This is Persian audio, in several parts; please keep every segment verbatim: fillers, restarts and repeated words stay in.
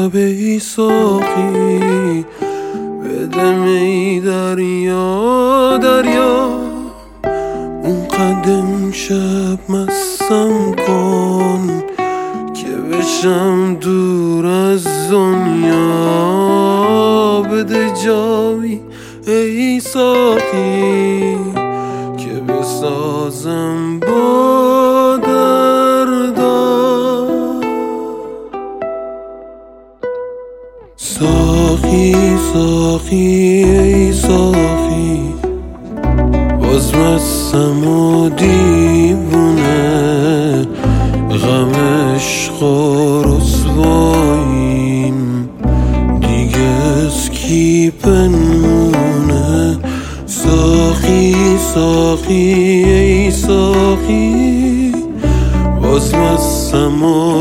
شب ای ساقی بده می دریا دریا، اون قدم شب مستم کن که بشم دور از دنیا. بده جایی ای ساقی که بسازم با دردا. ساقی ساقی ای ساقی باز مستم و دیوونه، غم عشق و رسواییم دیگه از کی پنهونه. ساقی ساقی ای ساقی باز مستم و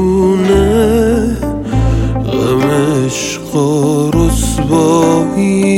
دیوونه، غم عشق و رسوایی